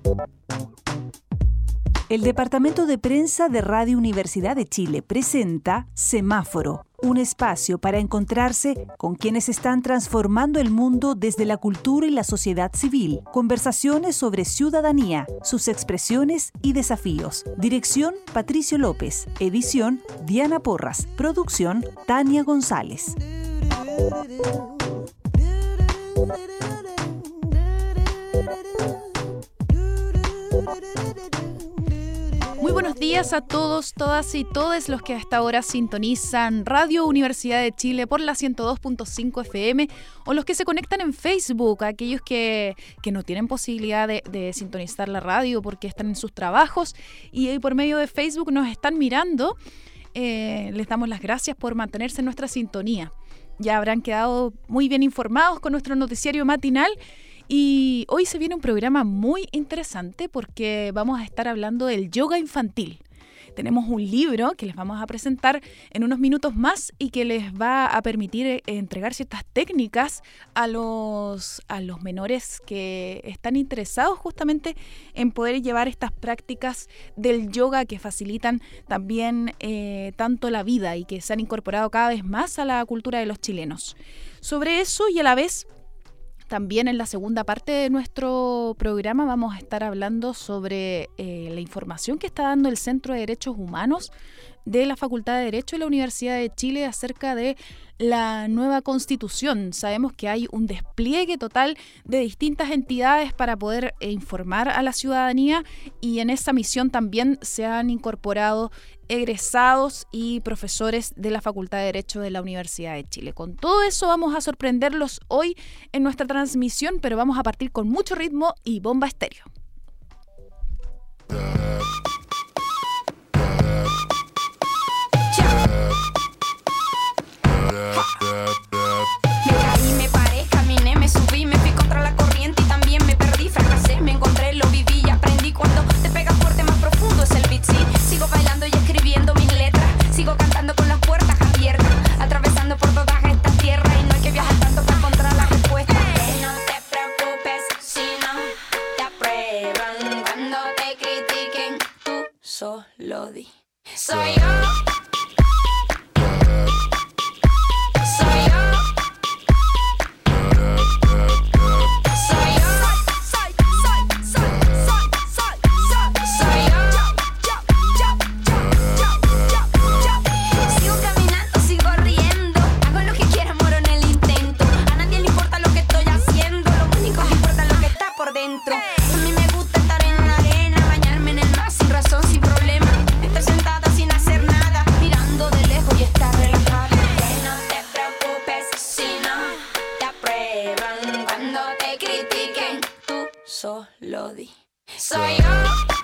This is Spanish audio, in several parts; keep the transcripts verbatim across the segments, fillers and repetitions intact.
El Departamento de Prensa de Radio Universidad de Chile presenta Semáforo, un espacio para encontrarse con quienes están transformando el mundo desde la cultura y la sociedad civil. Conversaciones sobre ciudadanía, sus expresiones y desafíos. Dirección, Patricio López. Edición, Diana Porras. Producción, Tania González. Muy buenos días a todos, todas y todes los que hasta ahora sintonizan Radio Universidad de Chile por la ciento dos punto cinco F M o los que se conectan en Facebook, aquellos que, que no tienen posibilidad de, de sintonizar la radio porque están en sus trabajos y por medio de Facebook nos están mirando. Eh, les damos las gracias por mantenerse en nuestra sintonía. Ya habrán quedado muy bien informados con nuestro noticiario matinal. Y hoy se viene un programa muy interesante porque vamos a estar hablando del yoga infantil. Tenemos un libro que les vamos a presentar en unos minutos más y que les va a permitir entregar ciertas técnicas a los, a los menores que están interesados justamente en poder llevar estas prácticas del yoga que facilitan también eh, tanto la vida y que se han incorporado cada vez más a la cultura de los chilenos. Sobre eso y a la vez, también en la segunda parte de nuestro programa vamos a estar hablando sobre eh, la información que está dando el Centro de Derechos Humanos de la Facultad de Derecho de la Universidad de Chile acerca de la nueva Constitución. Sabemos que hay un despliegue total de distintas entidades para poder eh, informar a la ciudadanía y en esa misión también se han incorporado egresados y profesores de la Facultad de Derecho de la Universidad de Chile. Con todo eso vamos a sorprenderlos hoy en nuestra transmisión, pero vamos a partir con mucho ritmo y bomba estéreo. Me caí, me paré, caminé, me subí, me fui contra la corriente y también me perdí, fracasé, me encontré, lo viví y aprendí. Cuando te pegas fuerte, más profundo es el beat, sí. Sigo bailando y escribiendo mis letras, sigo cantando con las puertas abiertas, atravesando por todas estas tierras y no hay que viajar tanto para encontrar la respuesta. Que no te preocupes si no te aprueban, cuando te critiquen, tú solo di. Soy yo. Solo di. Soy yo.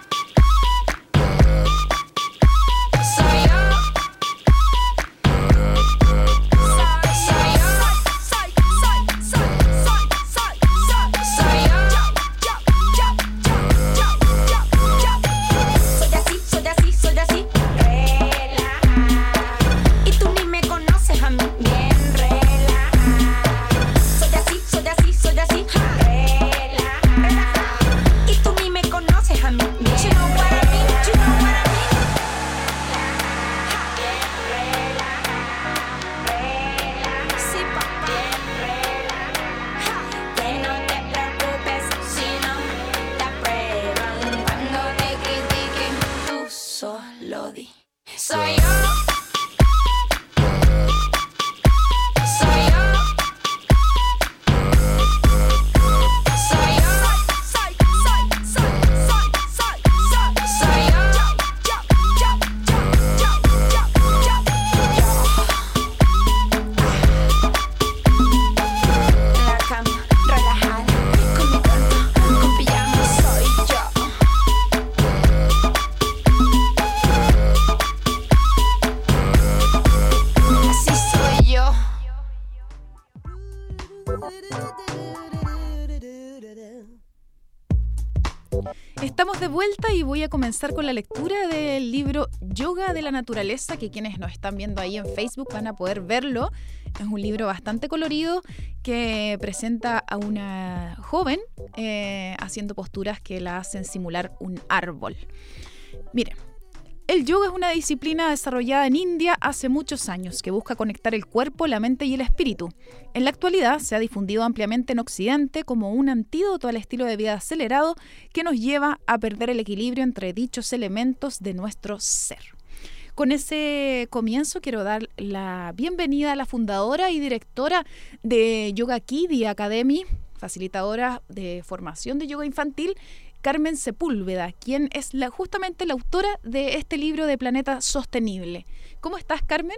Soy yo. Estamos de vuelta y voy a comenzar con la lectura del libro Yoga de la Naturaleza, que quienes nos están viendo ahí en Facebook van a poder verlo. Es un libro bastante colorido que presenta a una joven eh, haciendo posturas que la hacen simular un árbol. Miren, el yoga es una disciplina desarrollada en India hace muchos años que busca conectar el cuerpo, la mente y el espíritu. En la actualidad se ha difundido ampliamente en Occidente como un antídoto al estilo de vida acelerado que nos lleva a perder el equilibrio entre dichos elementos de nuestro ser. Con ese comienzo quiero dar la bienvenida a la fundadora y directora de Yoga Kids Academy, facilitadora de formación de yoga infantil, Carmen Sepúlveda, quien es la, justamente la autora de este libro de Planeta Sostenible. ¿Cómo estás, Carmen?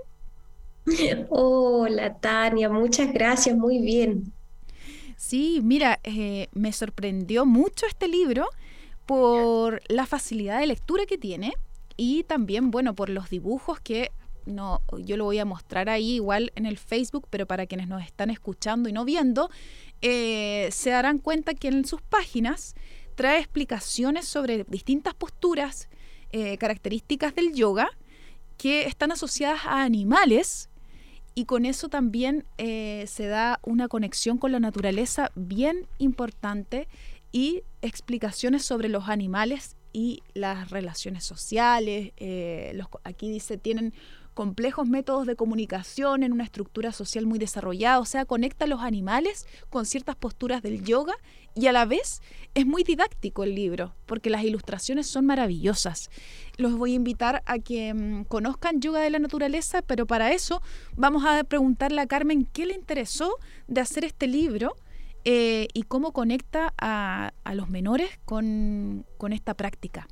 Hola, Tania, muchas gracias, muy bien. Sí, mira, eh, me sorprendió mucho este libro por la facilidad de lectura que tiene y también, bueno, por los dibujos que no, yo lo voy a mostrar ahí igual en el Facebook, pero para quienes nos están escuchando y no viendo, eh, se darán cuenta que en sus páginas trae explicaciones sobre distintas posturas, eh, características del yoga que están asociadas a animales y con eso también eh, se da una conexión con la naturaleza bien importante y explicaciones sobre los animales y las relaciones sociales. Eh, los, aquí dice, tienen complejos métodos de comunicación en una estructura social muy desarrollada, o sea, conecta a los animales con ciertas posturas del yoga y a la vez es muy didáctico el libro, porque las ilustraciones son maravillosas. Los voy a invitar a que mmm, conozcan Yoga de la Naturaleza, pero para eso vamos a preguntarle a Carmen qué le interesó de hacer este libro eh, y cómo conecta a, a los menores con, con esta práctica.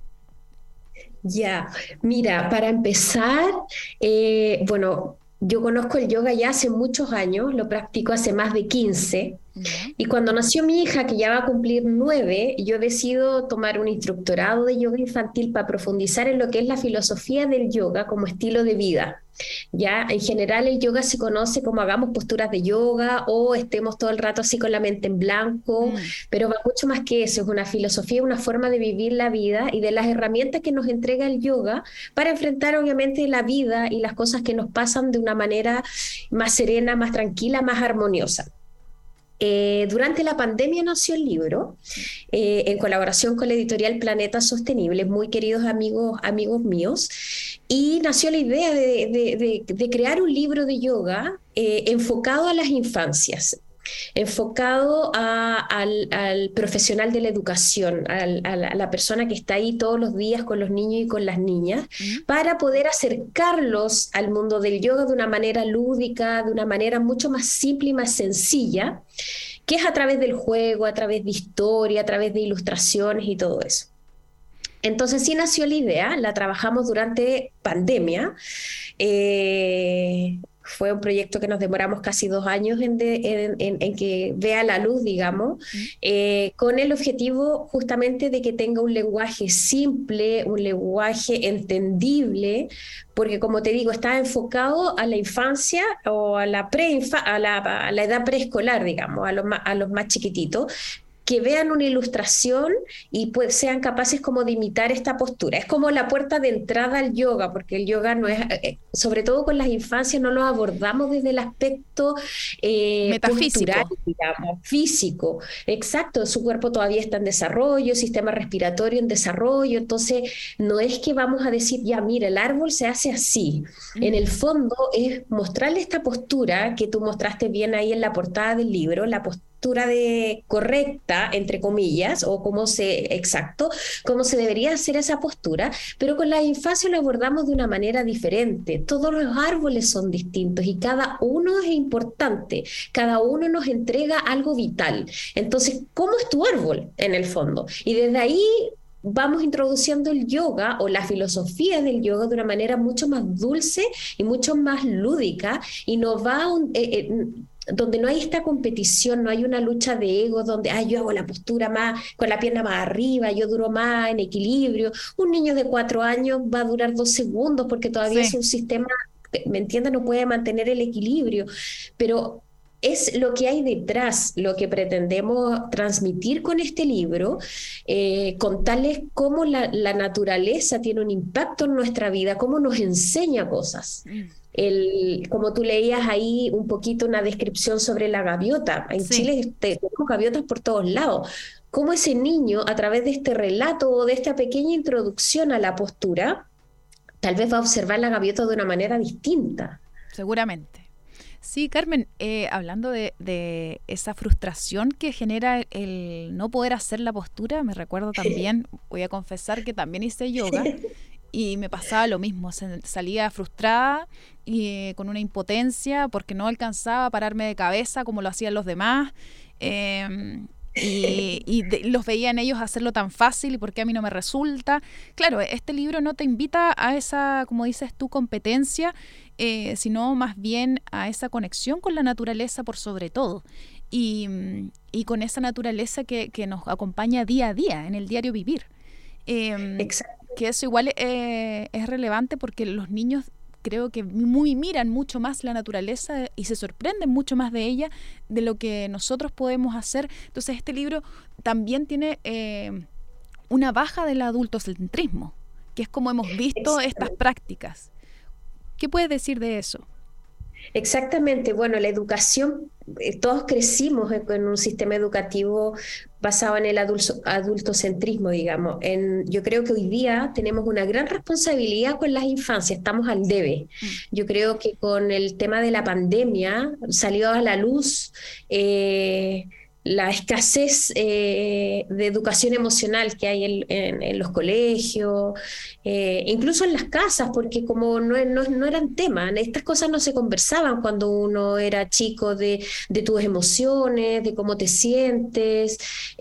Ya, mira, para empezar, eh, bueno, yo conozco el yoga ya hace muchos años, lo practico hace más de quince, uh-huh. Y cuando nació mi hija, que ya va a cumplir nueve, yo decido tomar un instructorado de yoga infantil para profundizar en lo que es la filosofía del yoga como estilo de vida. Ya, en general el yoga se conoce como hagamos posturas de yoga o estemos todo el rato así con la mente en blanco, mm. pero va mucho más que eso, es una filosofía, una forma de vivir la vida y de las herramientas que nos entrega el yoga para enfrentar obviamente la vida y las cosas que nos pasan de una manera más serena, más tranquila, más armoniosa. Eh, durante la pandemia nació el libro, eh, en colaboración con la editorial Planeta Sostenible, muy queridos amigos, amigos míos, y nació la idea de, de, de, de crear un libro de yoga eh, enfocado a las infancias, enfocado a, al, al profesional de la educación, al, a, la, a la persona que está ahí todos los días con los niños y con las niñas, uh-huh. para poder acercarlos al mundo del yoga de una manera lúdica, de una manera mucho más simple y más sencilla, que es a través del juego, a través de historia, a través de ilustraciones y todo eso. Entonces sí nació la idea, la trabajamos durante pandemia. Eh, fue un proyecto que nos demoramos casi dos años en, de, en, en, en que vea la luz, digamos, eh, con el objetivo justamente de que tenga un lenguaje simple, un lenguaje entendible, porque como te digo, está enfocado a la infancia o a la, preinfa- a la, a la edad preescolar, digamos, a los, ma- a los más chiquititos, que vean una ilustración y pues sean capaces como de imitar esta postura. Es como la puerta de entrada al yoga, porque el yoga no es, eh, sobre todo con las infancias, no lo abordamos desde el aspecto eh, metafísico, postural, digamos, físico. Exacto, su cuerpo todavía está en desarrollo, sistema respiratorio en desarrollo, entonces no es que vamos a decir, ya mira, el árbol se hace así. Mm. En el fondo es mostrarle esta postura que tú mostraste bien ahí en la portada del libro, la postura de correcta, entre comillas, o cómo se, exacto, cómo se debería hacer esa postura, pero con la infancia lo abordamos de una manera diferente. Todos los árboles son distintos y cada uno es importante, cada uno nos entrega algo vital. Entonces, ¿cómo es tu árbol en el fondo? Y desde ahí vamos introduciendo el yoga o la filosofía del yoga de una manera mucho más dulce y mucho más lúdica y nos va a un, eh, eh, donde no hay esta competición, no hay una lucha de ego donde ah, yo hago la postura más con la pierna más arriba, yo duro más en equilibrio. Un niño de cuatro años va a durar dos segundos porque todavía sí. es un sistema, ¿me entiendes? No puede mantener el equilibrio, pero es lo que hay detrás, lo que pretendemos transmitir con este libro, eh, contarles cómo la, la naturaleza tiene un impacto en nuestra vida, cómo nos enseña cosas. El, como tú leías ahí un poquito una descripción sobre la gaviota. En sí. Chile tenemos gaviotas por todos lados. Cómo ese niño, a través de este relato o de esta pequeña introducción a la postura, tal vez va a observar la gaviota de una manera distinta. Seguramente. Sí, Carmen, eh, hablando de, de esa frustración que genera el no poder hacer la postura, me recuerdo también, voy a confesar que también hice yoga y me pasaba lo mismo, salía frustrada y eh, con una impotencia porque no alcanzaba a pararme de cabeza como lo hacían los demás. Eh, y, y de, los veía en ellos hacerlo tan fácil y por qué a mí no me resulta. Claro, este libro no te invita a esa, como dices tú, competencia, eh, sino más bien a esa conexión con la naturaleza por sobre todo y, y con esa naturaleza que, que nos acompaña día a día en el diario vivir. Eh, Exacto. Que eso igual eh, es relevante porque los niños creo que muy miran mucho más la naturaleza y se sorprenden mucho más de ella de lo que nosotros podemos hacer. Entonces este libro también tiene eh, una baja del adultocentrismo, que es como hemos visto estas prácticas. ¿Qué puedes decir de eso? Exactamente, bueno, la educación, eh, todos crecimos en, en un sistema educativo basado en el adulto, adultocentrismo, digamos. En, yo creo que hoy día tenemos una gran responsabilidad con las infancias, estamos al debe. Mm. Yo creo que con el tema de la pandemia salió a la luz eh, la escasez eh, de educación emocional que hay en, en, en los colegios, eh, incluso en las casas, porque como no, no, no eran temas, estas cosas no se conversaban cuando uno era chico, de, de tus emociones, de cómo te sientes,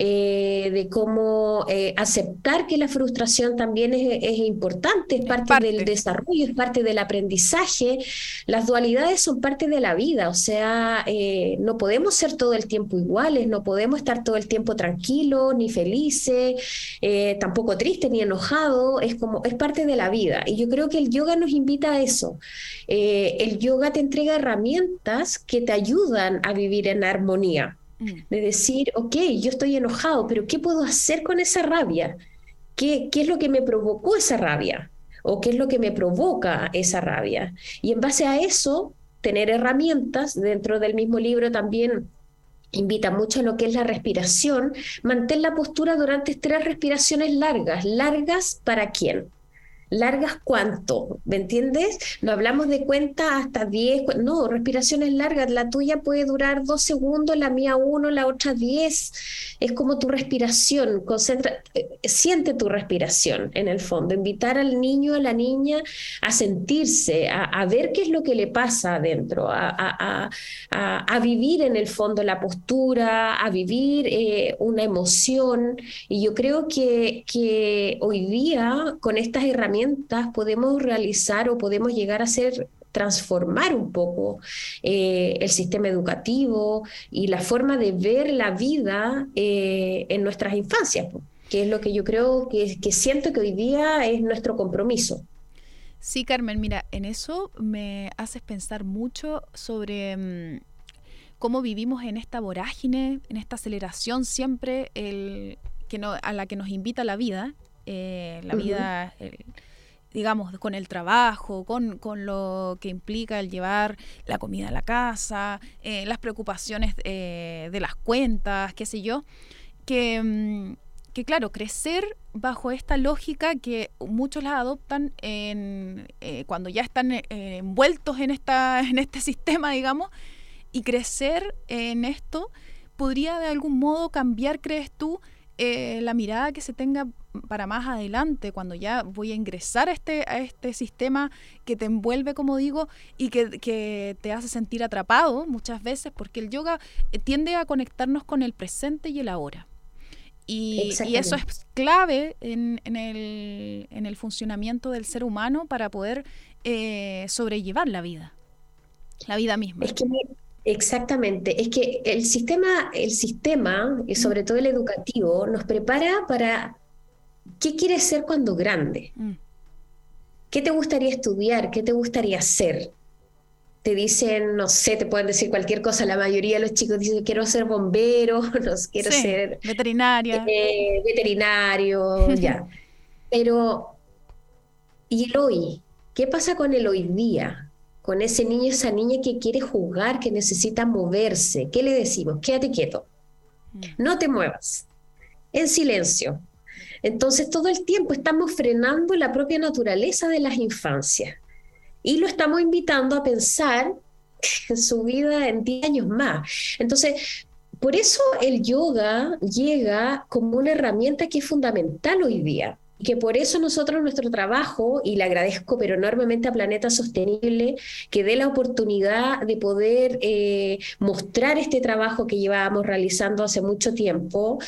eh, de cómo eh, aceptar que la frustración también es, es importante, es parte, parte del desarrollo, es parte del aprendizaje. Las dualidades son parte de la vida, o sea, eh, no podemos ser todo el tiempo iguales, no podemos estar todo el tiempo tranquilos, ni felices, eh, tampoco tristes ni enojados, es como, es parte de la vida. Y yo creo que el yoga nos invita a eso. Eh, el yoga te entrega herramientas que te ayudan a vivir en armonía. Mm. De decir, ok, yo estoy enojado, pero ¿qué puedo hacer con esa rabia? ¿Qué, qué es lo que me provocó esa rabia? ¿O qué es lo que me provoca esa rabia? Y en base a eso, tener herramientas. Dentro del mismo libro también invita mucho a lo que es la respiración. Mantén la postura durante tres respiraciones largas. ¿Largas para quién? ¿Largas cuánto? ¿Me entiendes? No hablamos de cuenta hasta diez, no, respiraciones largas. La tuya puede durar dos segundos, la mía uno, la otra diez. Es como tu respiración. Concentra, siente tu respiración en el fondo. Invitar al niño, a la niña a sentirse, a, a ver qué es lo que le pasa adentro, a, a, a, a vivir en el fondo la postura, a vivir eh, una emoción. Y yo creo que, que hoy día, con estas herramientas, podemos realizar o podemos llegar a ser, transformar un poco eh, el sistema educativo y la forma de ver la vida eh, en nuestras infancias, que es lo que yo creo que, que siento que hoy día es nuestro compromiso. Sí, Carmen, mira, en eso me haces pensar mucho sobre mmm, cómo vivimos en esta vorágine, en esta aceleración siempre el, que no, a la que nos invita la vida, eh, la uh-huh. vida... El, digamos, con el trabajo, con, con lo que implica el llevar la comida a la casa, eh, las preocupaciones eh, de las cuentas, qué sé yo, que, que claro, crecer bajo esta lógica que muchos la adoptan en, eh, cuando ya están eh, envueltos en, esta, en este sistema, digamos, y crecer en esto podría de algún modo cambiar, ¿crees tú?, Eh, la mirada que se tenga para más adelante, cuando ya voy a ingresar a este, a este sistema que te envuelve, como digo, y que, que te hace sentir atrapado muchas veces, porque el yoga tiende a conectarnos con el presente y el ahora. Y, y eso es clave en, en, el, en el funcionamiento del ser humano para poder eh, sobrellevar la vida, la vida misma. Es que Exactamente, es que el sistema, el sistema, y sobre todo el educativo, nos prepara para qué quieres ser cuando grande, mm. qué te gustaría estudiar, qué te gustaría ser. te dicen, no sé, te pueden decir cualquier cosa. La mayoría de los chicos dicen, quiero ser bombero, no, quiero sí, ser veterinaria. Eh, veterinario, ya. Pero, ¿y el hoy? ¿Qué pasa con el hoy día? Con ese niño, esa niña que quiere jugar, que necesita moverse. ¿Qué le decimos? Quédate quieto. No te muevas. En silencio. Entonces, todo el tiempo estamos frenando la propia naturaleza de las infancias. Y lo estamos invitando a pensar en su vida en diez años más. Entonces, por eso el yoga llega como una herramienta que es fundamental hoy día. Y que por eso nosotros nuestro trabajo, y le agradezco pero enormemente a Planeta Sostenible, que dé la oportunidad de poder eh, mostrar este trabajo que llevábamos realizando hace mucho tiempo,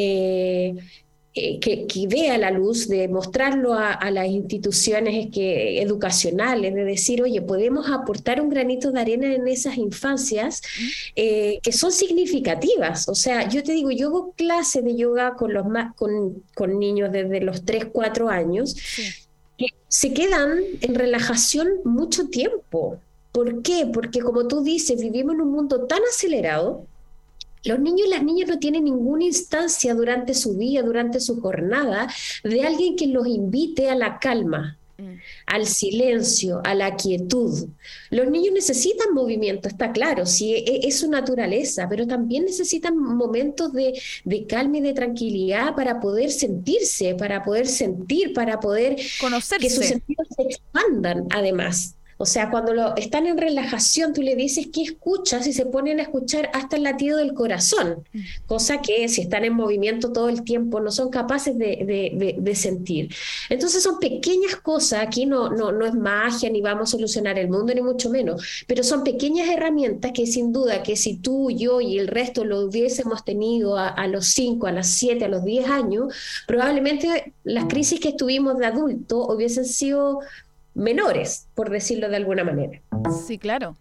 eh, eh, que, que vea la luz, de mostrarlo a, a las instituciones que, educacionales, de decir, oye, podemos aportar un granito de arena en esas infancias eh, que son significativas. O sea, yo te digo, yo hago clases de yoga con, los más, con, con niños desde los tres, cuatro años, sí, que se quedan en relajación mucho tiempo. ¿Por qué? Porque como tú dices, vivimos en un mundo tan acelerado. Los niños y las niñas no tienen ninguna instancia durante su día, durante su jornada, de alguien que los invite a la calma, mm. al silencio, a la quietud. Los niños necesitan movimiento, está claro, sí, es su naturaleza, pero también necesitan momentos de, de calma y de tranquilidad para poder sentirse, para poder sentir, para poder conocerse, que sus sentidos se expandan además. O sea, cuando lo, están en relajación, tú le dices qué escuchas y se ponen a escuchar hasta el latido del corazón, mm. cosa que si están en movimiento todo el tiempo no son capaces de, de, de, de sentir. Entonces son pequeñas cosas, aquí no, no, no es magia ni vamos a solucionar el mundo ni mucho menos, pero son pequeñas herramientas que sin duda que si tú, yo y el resto lo hubiésemos tenido a, a los cinco, a las siete, a los diez años, probablemente las crisis que tuvimos de adulto hubiesen sido menores, por decirlo de alguna manera. Sí, claro.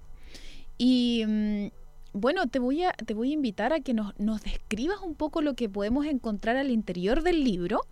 Y bueno, te voy a, te voy a invitar a que nos, nos describas un poco lo que podemos encontrar al interior del libro,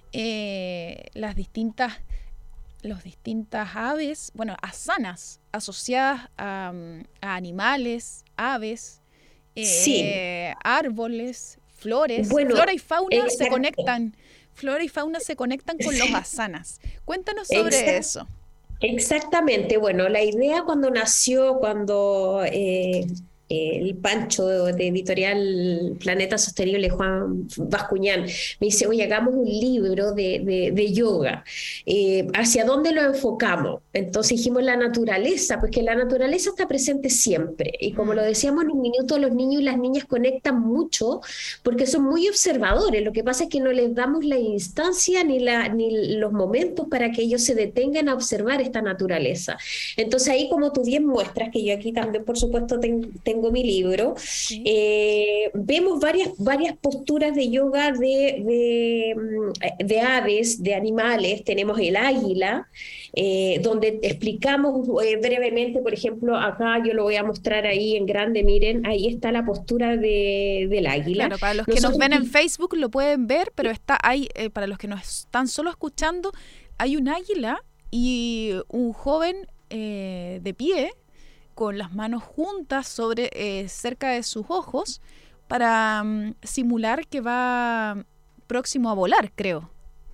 eh, las distintas, las distintas aves, bueno, asanas asociadas a, a animales, aves, eh, sí. árboles, flores. Bueno, flora y fauna exacto. se conectan. Flora y fauna se conectan con los asanas. Cuéntanos sobre exacto. eso. Exactamente, bueno, la idea cuando nació, cuando eh, el Pancho de editorial Planeta Sostenible, Juan Bascuñán, me dice, oye, hagamos un libro de, de, de yoga, eh, ¿hacia dónde lo enfocamos? Entonces dijimos la naturaleza, pues que la naturaleza está presente siempre, y como lo decíamos en un minuto, los niños y las niñas conectan mucho porque son muy observadores. Lo que pasa es que no les damos la instancia ni, la, ni los momentos para que ellos se detengan a observar esta naturaleza. Entonces ahí, como tú bien muestras, que yo aquí también por supuesto ten, tengo mi libro, sí. eh, vemos varias, varias posturas de yoga de, de, de aves, de animales. Tenemos el águila, eh, donde explicamos eh, brevemente, por ejemplo, acá yo lo voy a mostrar ahí en grande, miren, ahí está la postura de, del águila. Claro, para los Nosotros... que nos ven en Facebook lo pueden ver, pero está ahí, eh, para los que nos están solo escuchando, hay un águila y un joven eh, de pie, con las manos juntas sobre eh, cerca de sus ojos para um, simular que va próximo a volar, creo.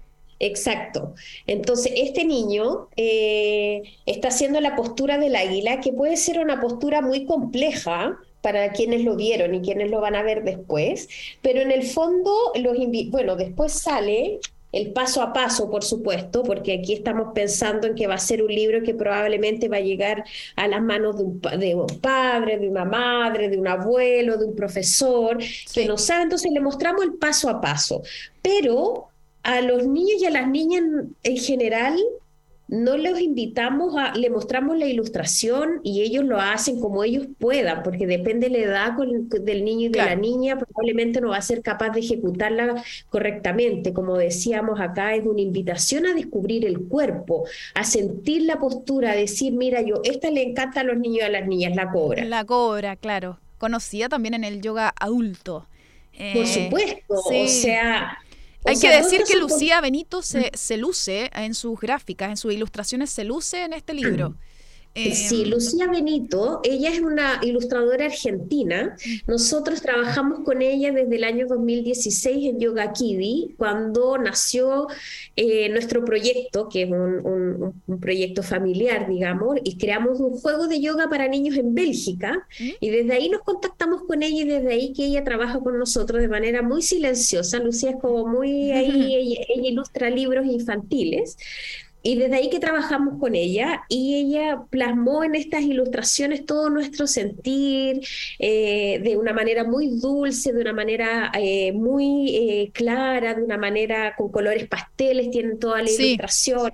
Exacto. Entonces, este niño eh, está haciendo la postura del águila, que puede ser una postura muy compleja para quienes lo vieron y quienes lo van a ver después, pero en el fondo, los invi- bueno, después sale el paso a paso, por supuesto, porque aquí estamos pensando en que va a ser un libro que probablemente va a llegar a las manos de un, de un padre, de una madre, de un abuelo, de un profesor, sí. que no sabe. Entonces le mostramos el paso a paso. Pero a los niños y a las niñas en general no los invitamos a, le mostramos la ilustración y ellos lo hacen como ellos puedan, porque depende de la edad con, del niño y de claro. la niña, probablemente no va a ser capaz de ejecutarla correctamente. Como decíamos acá, es una invitación a descubrir el cuerpo, a sentir la postura, a decir, mira, yo, esta le encanta a los niños y a las niñas, la cobra. La cobra, claro. Conocida también en el yoga adulto. Eh, Por supuesto, sí. o sea... Hay o que sea, decir que son... Lucía Benito se, se luce en sus gráficas, en sus ilustraciones, se luce en este libro. Eh, Sí, Lucía Benito, ella es una ilustradora argentina. Nosotros trabajamos con ella desde el año dos mil dieciséis en Yoga Kiddy, cuando nació eh, nuestro proyecto, que es un, un- un proyecto familiar, digamos, y creamos un juego de yoga para niños en Bélgica, ¿Mm? y desde ahí nos contactamos con ella y desde ahí que ella trabaja con nosotros de manera muy silenciosa. Lucía es como muy ahí, ella, ella ilustra libros infantiles. Y desde ahí que trabajamos con ella y ella plasmó en estas ilustraciones todo nuestro sentir eh, de una manera muy dulce, de una manera eh, muy eh, clara, de una manera con colores pasteles, tienen todas las Sí, ilustraciones.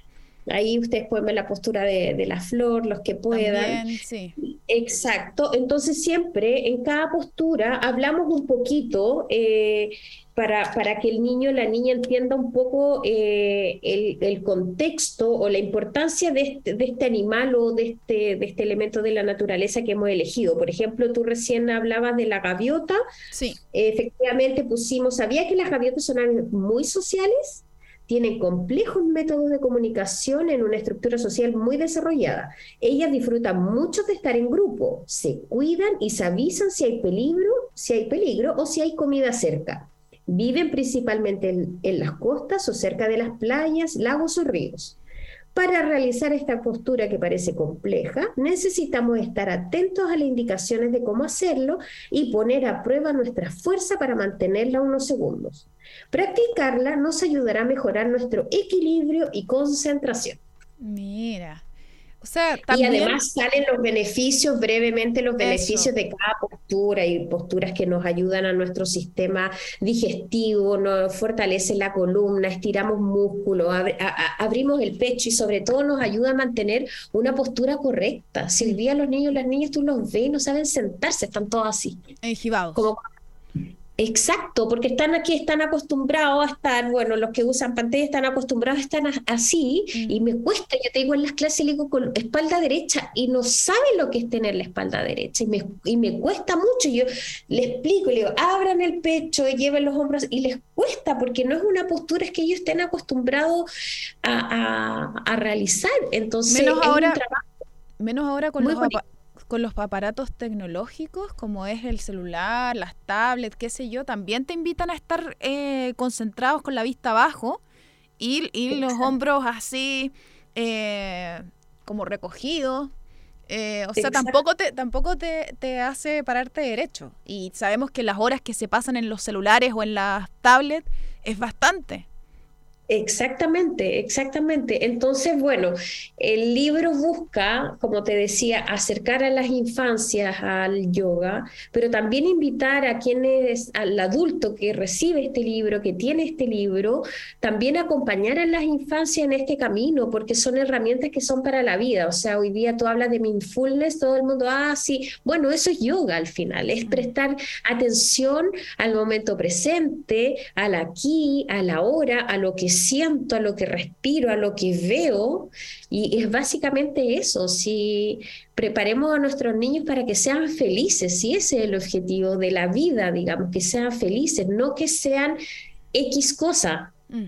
Ahí ustedes pueden ver la postura de, de la flor, los que puedan. también, sí. Exacto, entonces siempre en cada postura hablamos un poquito eh, para, para que el niño o la niña entienda un poco eh, el, el contexto o la importancia de este, de este animal o de este, de este elemento de la naturaleza que hemos elegido. Por ejemplo, tú recién hablabas de la gaviota. Sí. Eh, efectivamente pusimos, ¿sabía que las gaviotas son aves muy sociales? Tienen complejos métodos de comunicación en una estructura social muy desarrollada. Ellas disfrutan mucho de estar en grupo, se cuidan y se avisan si hay peligro, si hay peligro o si hay comida cerca. Viven principalmente en, en las costas o cerca de las playas, lagos o ríos. Para realizar esta postura que parece compleja, necesitamos estar atentos a las indicaciones de cómo hacerlo y poner a prueba nuestra fuerza para mantenerla unos segundos. Practicarla nos ayudará a mejorar nuestro equilibrio y concentración. Mira. O sea, Y también además salen los beneficios, brevemente los eso. beneficios de cada postura y posturas que nos ayudan a nuestro sistema digestivo, nos fortalece la columna, estiramos músculos, ab- a- a- abrimos el pecho y sobre todo nos ayuda a mantener una postura correcta. Si hoy día los niños y las niñas tú los ves y no saben sentarse, están todos así. Enjibados. Como Exacto, porque están aquí, están acostumbrados a estar, bueno, los que usan pantalla están acostumbrados a estar a- así, Mm. y me cuesta, yo te digo en las clases, le digo con espalda derecha, y no saben lo que es tener la espalda derecha, y me, y me cuesta mucho, yo le explico, le digo, abran el pecho, y lleven los hombros, y les cuesta, porque no es una postura, es que ellos estén acostumbrados a, a, a realizar, entonces Menos es un ahora, trabajo menos ahora con muy los, bonito. apa- con los aparatos tecnológicos, como es el celular, las tablets, qué sé yo, también te invitan a estar eh, concentrados con la vista abajo y, y los Exacto, hombros así eh, como recogidos. Eh, o sea, exacto. tampoco te, tampoco te, te hace pararte derecho. Y sabemos que las horas que se pasan en los celulares o en las tablets es bastante. Exactamente, exactamente. Entonces, bueno, el libro busca, como te decía, acercar a las infancias al yoga, pero también invitar a quienes, al adulto que recibe este libro, que tiene este libro, también acompañar a las infancias en este camino, porque son herramientas que son para la vida. O sea, hoy día tú hablas de mindfulness, todo el mundo, ah, sí, bueno, eso es yoga al final, es prestar atención al momento presente, al aquí, a la hora, a lo que siento, a lo que respiro, a lo que veo, y es básicamente eso. Si preparemos a nuestros niños para que sean felices, si ese es el objetivo de la vida, digamos, que sean felices, no que sean X cosa. Mm.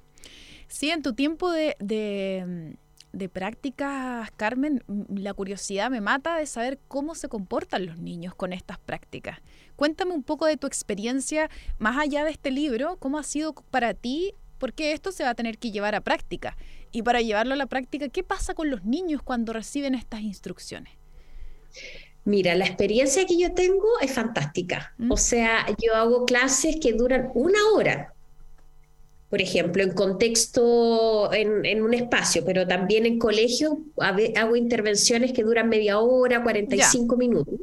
Sí, en tu tiempo de, de, de prácticas, Carmen, m- la curiosidad me mata de saber cómo se comportan los niños con estas prácticas. Cuéntame un poco de tu experiencia, más allá de este libro, cómo ha sido para ti, porque esto se va a tener que llevar a práctica. Y para llevarlo a la práctica, ¿qué pasa con los niños cuando reciben estas instrucciones? Mira, la experiencia que yo tengo es fantástica. ¿Mm? O sea, yo hago clases que duran una hora, por ejemplo, en contexto, en, en un espacio, pero también en colegio a ve- hago intervenciones que duran media hora, cuarenta y Ya, cinco minutos.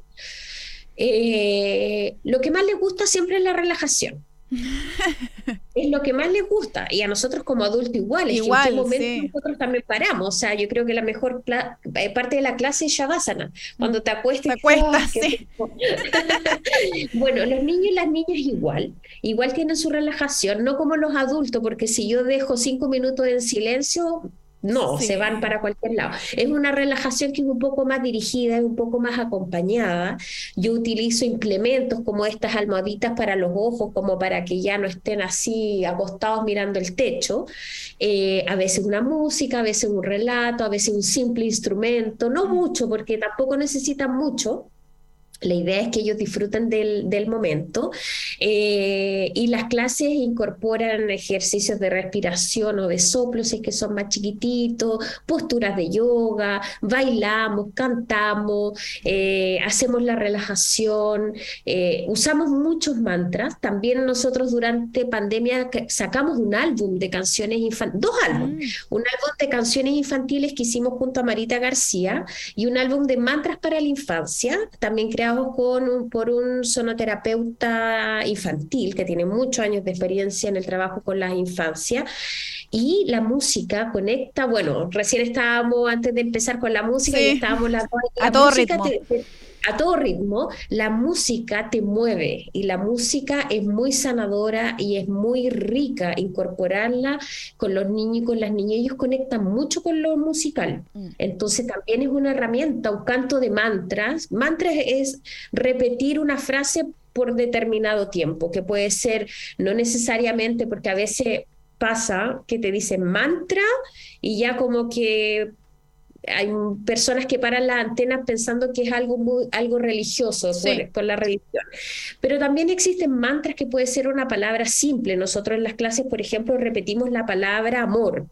Eh, lo que más les gusta siempre es la relajación. Es lo que más les gusta, y a nosotros como adultos igual, es que en qué igual, momento sí. nosotros también paramos. O sea, yo creo que la mejor cla- eh, parte de la clase es Shavasana, Mm. cuando te Te acuestas y acuestas, ¡ah, qué sí. rico! Bueno, los niños y las niñas igual, igual tienen su relajación, no como los adultos, porque si yo dejo cinco minutos en silencio, No, Sí. se van para cualquier lado. Es una relajación que es un poco más dirigida, es un poco más acompañada. Yo utilizo implementos como estas almohaditas para los ojos, como para que ya no estén así acostados mirando el techo. Eh, a veces una música, a veces un relato, a veces un simple instrumento, no mucho, porque tampoco necesitan mucho. La idea es que ellos disfruten del, del momento, eh, y las clases incorporan ejercicios de respiración o de soplo, si es que son más chiquititos, posturas de yoga, bailamos, cantamos, eh, hacemos la relajación, eh, usamos muchos mantras. También nosotros durante pandemia que- sacamos un álbum de canciones infantiles, dos álbumes, Mm. un álbum de canciones infantiles que hicimos junto a Marita García y un álbum de mantras para la infancia, también creado con un- por un sonoterapeuta infantil que tiene muchos años de experiencia en el trabajo con las infancias. Y la música conecta, bueno, recién estábamos, antes de empezar con la música, y Sí, estábamos las dos, y a la todo música ritmo. te, te- a todo ritmo, la música te mueve y la música es muy sanadora y es muy rica incorporarla con los niños y con las niñas. Ellos conectan mucho con lo musical. Mm. Entonces también es una herramienta, un canto de mantras. Mantras es repetir una frase por determinado tiempo, que puede ser no necesariamente, porque a veces pasa que te dicen mantra y ya como que hay personas que paran las antenas pensando que es algo muy, algo religioso Sí. por, por la religión. Pero también existen mantras que puede ser una palabra simple. Nosotros en las clases, por ejemplo, repetimos la palabra amor.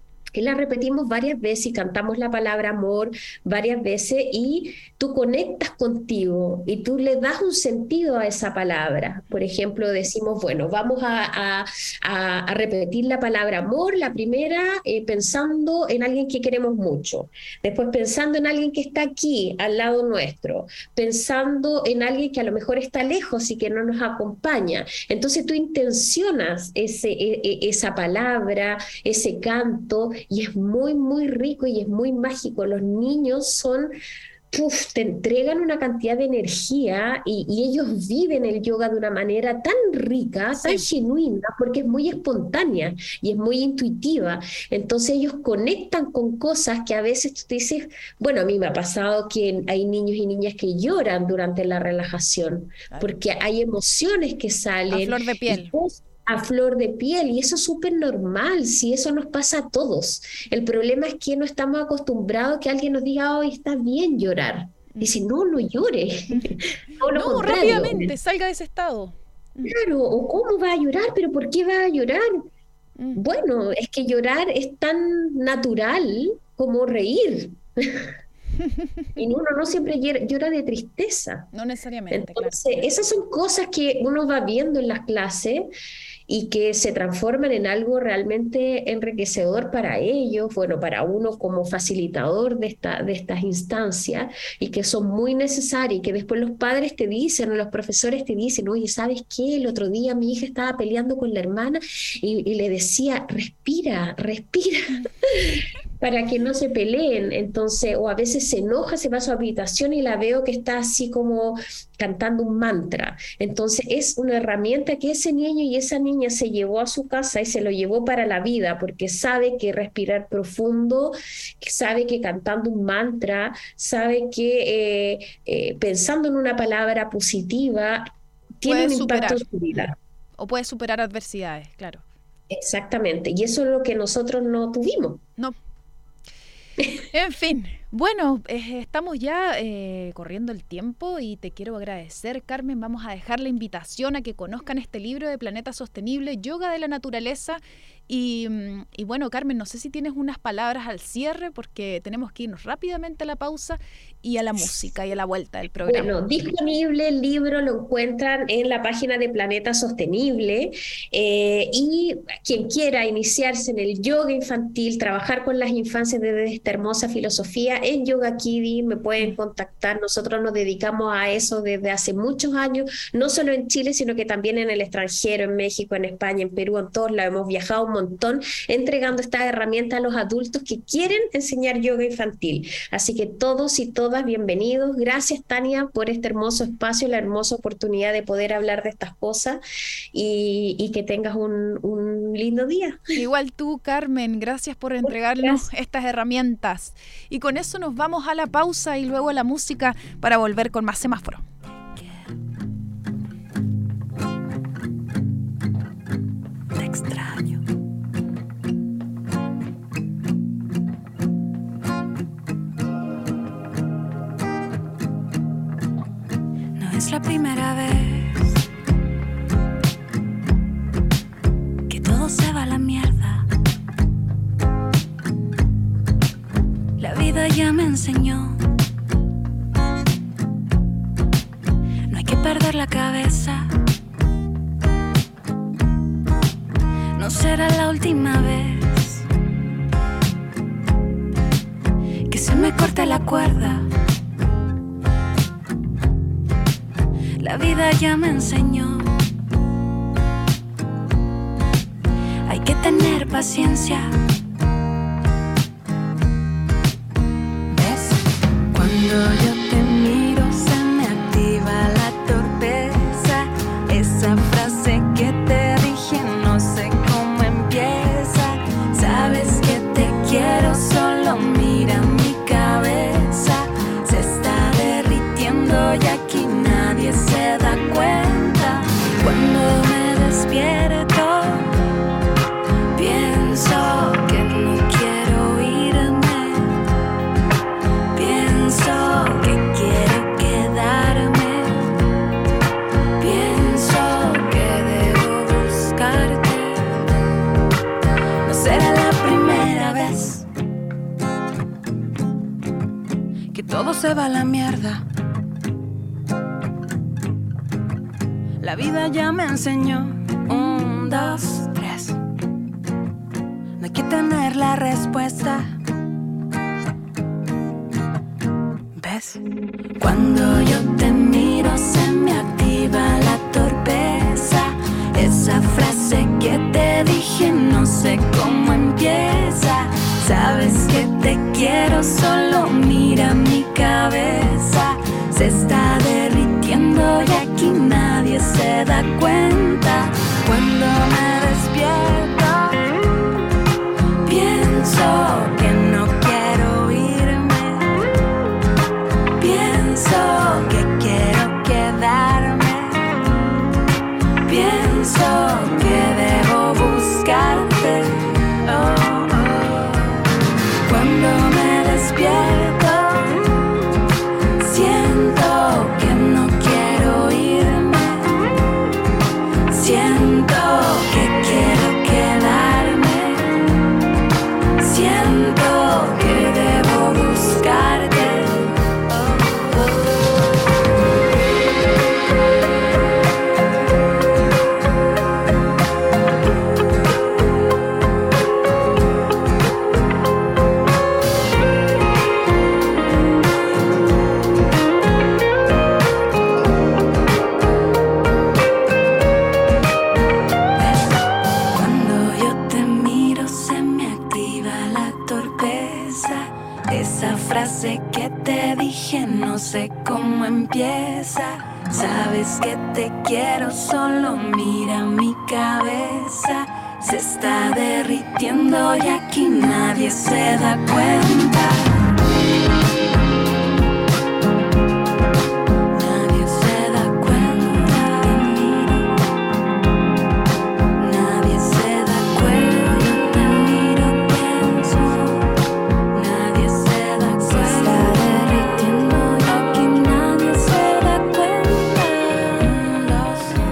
Y la repetimos varias veces y cantamos la palabra amor varias veces y tú conectas contigo y tú le das un sentido a esa palabra. Por ejemplo, decimos, bueno, vamos a, a- a- a repetir la palabra amor, la primera, eh, pensando en alguien que queremos mucho, después pensando en alguien que está aquí al lado nuestro, pensando en alguien que a lo mejor está lejos y que no nos acompaña. Entonces tú intencionas ese, e- e- esa palabra, ese canto, y es muy, muy rico y es muy mágico. Los niños son, uf, te entregan una cantidad de energía y, y ellos viven el yoga de una manera tan rica, tan Sí. genuina, porque es muy espontánea y es muy intuitiva. Entonces ellos conectan con cosas que a veces tú te dices, bueno, a mí me ha pasado que hay niños y niñas que lloran durante la relajación, Claro. porque hay emociones que A salen flor de y piel. cosas a flor de piel, y eso es súper normal, si eso nos pasa a todos. El problema es que no estamos acostumbrados a que alguien nos diga, hoy está bien llorar. Dice, no, no llore, todo lo No, contrario. rápidamente, salga de ese estado. Mm. Claro, o cómo va a llorar, pero ¿por qué va a llorar? Mm. Bueno, es que llorar es tan natural como reír. Y uno no siempre llora llora de tristeza. No necesariamente, claro. Entonces, esas son cosas que uno va viendo en las clases y que se transforman en algo realmente enriquecedor para ellos, bueno, para uno como facilitador de, esta, de estas instancias, y que son muy necesarias, y que después los padres te dicen, o los profesores te dicen, oye, ¿sabes qué? El otro día mi hija estaba peleando con la hermana y, y le decía, respira, respira. Para que no se peleen. Entonces, o a veces se enoja, se va a su habitación y la veo que está así como cantando un mantra. Entonces es una herramienta que ese niño y esa niña se llevó a su casa y se lo llevó para la vida, porque sabe que respirar profundo, sabe que cantando un mantra, sabe que eh, eh, pensando en una palabra positiva tiene Puedes un impacto superar. en su vida. O puedes superar adversidades, claro. Exactamente. Y eso es lo que nosotros no tuvimos. No. En fin, bueno, eh, estamos ya eh, corriendo el tiempo y te quiero agradecer, Carmen. Vamos a dejar la invitación a que conozcan este libro de Planeta Sostenible, Yoga de la Naturaleza. Y, mm, y bueno, Carmen, no sé si tienes unas palabras al cierre, porque tenemos que irnos rápidamente a la pausa y a la música y a la vuelta del programa. Bueno, disponible el libro lo encuentran en la página de Planeta Sostenible, eh, y quien quiera iniciarse en el yoga infantil, trabajar con las infancias desde esta hermosa filosofía, en Yoga Kids me pueden contactar. Nosotros nos dedicamos a eso desde hace muchos años, no solo en Chile, sino que también en el extranjero, en México, en España, en Perú, en todos lados. Hemos viajado un montón entregando estas herramientas a los adultos que quieren enseñar yoga infantil. Así que todos y todas bienvenidos. Gracias, Tania, por este hermoso espacio, la hermosa oportunidad de poder hablar de estas cosas y, y que tengas un, un lindo día. Igual tú, Carmen, gracias por entregarnos gracias. estas herramientas. Y con eso nos vamos a la pausa y luego a la música para volver con más Semáforo. Te extraño. No es la primera vez que todo se va a la mierda. La vida ya me enseñó. No hay que perder la cabeza. No será la última vez que se me corte la cuerda. La vida ya me enseñó. Hay que tener paciencia. ¿Ves? Cuando yo te miro se me activa la torpeza. Esa frase que te dije no sé cómo empieza. Sabes que te quiero, solo mira mi cabeza. Se está derritiendo y aquí nadie se da cuenta. Cuando me despierto pienso que no quiero irme. Pienso que quiero quedarme. Pienso que debo buscarte. No será la primera vez que todo se va a la mierda. La vida ya me enseñó. Un, dos, tres. No hay que tener la respuesta. ¿Ves? Cuando yo te miro se me activa la torpeza. Esa frase que te dije no sé cómo empieza. Sabes que te quiero, solo mira mi cabeza. Se está derritiendo y aquí nadie se da cuenta. Cuando me despierto pienso que no quiero irme. Pienso que quiero quedarme. Pienso que debo buscarte. Oh, oh. Cuando me despierto siento que no quiero irme. Siento que quiero quedarme. Siento que debo buscarte. Cuando yo te miro se me activa la torpeza. Esa frase que te dije no sé cómo empieza. Sabes que te quiero, solo mira mi cabeza. Se está derritiendo y aquí nadie se da cuenta. Nadie se da cuenta. Nadie se da cuenta. Yo te miro, pienso. Nadie se da cuenta. Se está derritiendo y aquí nadie se da cuenta. Lo sé.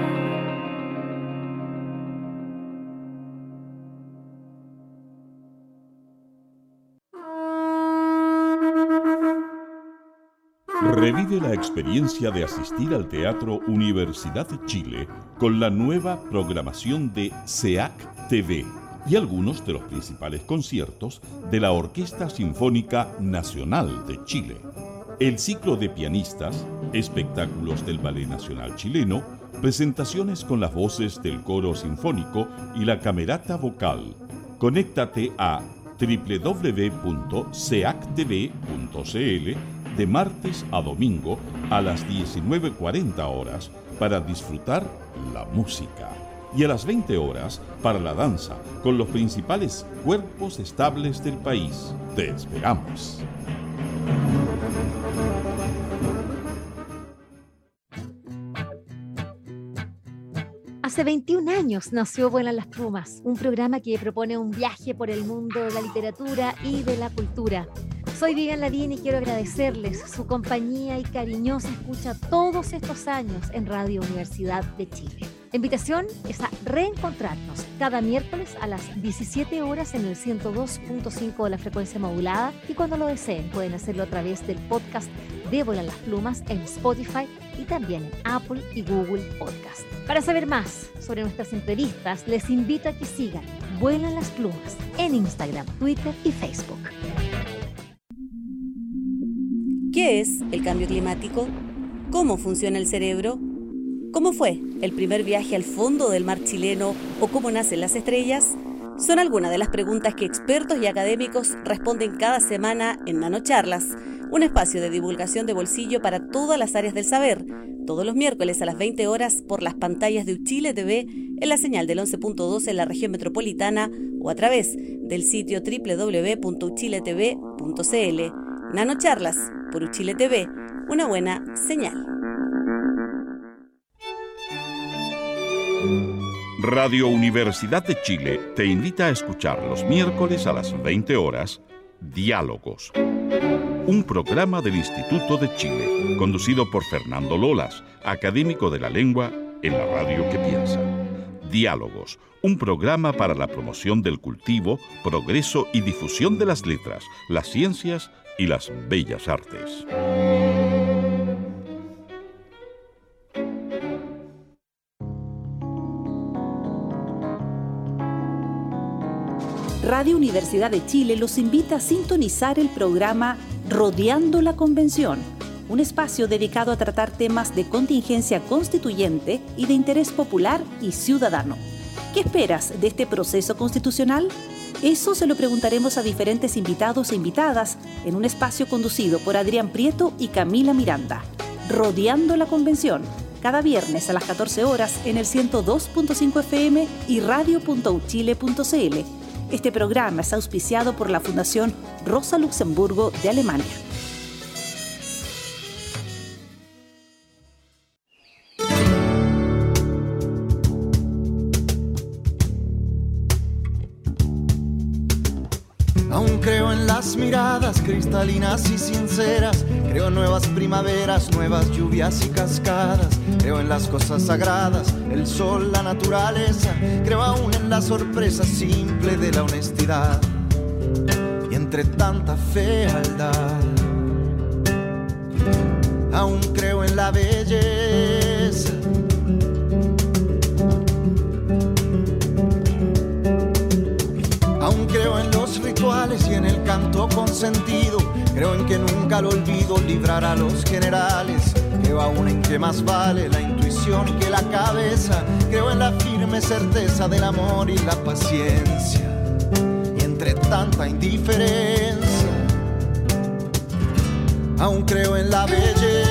Revive la experiencia de asistir al Teatro Universidad de Chile con la nueva programación de S E A C T V y algunos de los principales conciertos de la Orquesta Sinfónica Nacional de Chile. El ciclo de pianistas, espectáculos del Ballet Nacional Chileno presentaciones con las voces del coro sinfónico y la camerata vocal. Conéctate a doble u doble u doble u punto seac t v punto c l de martes a domingo a las diecinueve cuarenta horas para disfrutar la música y a las veinte horas para la danza con los principales cuerpos estables del país. Te esperamos. Hace veintiún años nació Vuelan las Plumas, un programa que propone un viaje por el mundo de la literatura y de la cultura. Soy Vivian Lavín y quiero agradecerles su compañía y cariñosa escucha todos estos años en Radio Universidad de Chile. La invitación es a reencontrarnos cada miércoles a las diecisiete horas en el ciento dos punto cinco de la frecuencia modulada y cuando lo deseen pueden hacerlo a través del podcast de Vuelan las Plumas en Spotify y también en Apple y Google Podcast. Para saber más sobre nuestras entrevistas, les invito a que sigan Vuelan las Plumas en Instagram, Twitter y Facebook. ¿Qué es el cambio climático? ¿Cómo funciona el cerebro? ¿Cómo fue el primer viaje al fondo del mar chileno o cómo nacen las estrellas? Son algunas de las preguntas que expertos y académicos responden cada semana en Nanocharlas, un espacio de divulgación de bolsillo para todas las áreas del saber, todos los miércoles a las veinte horas por las pantallas de Uchile T V, en la señal del once punto dos en la región metropolitana o a través del sitio doble u doble u doble u punto uchile t v punto c l. Nanocharlas por Uchile T V, una buena señal. Radio Universidad de Chile te invita a escuchar los miércoles a las veinte horas Diálogos, un programa del Instituto de Chile, conducido por Fernando Lolas, académico de la lengua en la radio que piensa. Diálogos, un programa para la promoción del cultivo, progreso y difusión de las letras, las ciencias y las bellas artes. Radio Universidad de Chile los invita a sintonizar el programa Rodeando la Convención, un espacio dedicado a tratar temas de contingencia constituyente y de interés popular y ciudadano. ¿Qué esperas de este proceso constitucional? Eso se lo preguntaremos a diferentes invitados e invitadas en un espacio conducido por Adrián Prieto y Camila Miranda. Rodeando la Convención, cada viernes a las catorce horas en el ciento dos punto cinco F M y radio punto uchile punto c l. Este programa es auspiciado por la Fundación Rosa Luxemburgo de Alemania. Aún creo en las miradas cristalinas y sinceras, creo en nuevas primaveras, nuevas lluvias y cascadas, creo en las cosas sagradas, el sol, la naturaleza, creo aún en la sorpresa simple de la honestidad. Y entre tanta fealdad, aún creo en la belleza. Aún creo en los rituales y en el canto con sentido. Creo en que nunca lo olvido librar a los generales. Creo aún en que más vale la intuición que la cabeza. Creo en la firme certeza del amor y la paciencia. Y entre tanta indiferencia, aún creo en la belleza.